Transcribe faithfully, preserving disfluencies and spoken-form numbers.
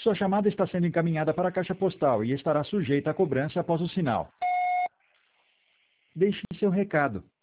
Sua chamada está sendo encaminhada para a caixa postal e estará sujeita à cobrança após o sinal. Deixe seu recado.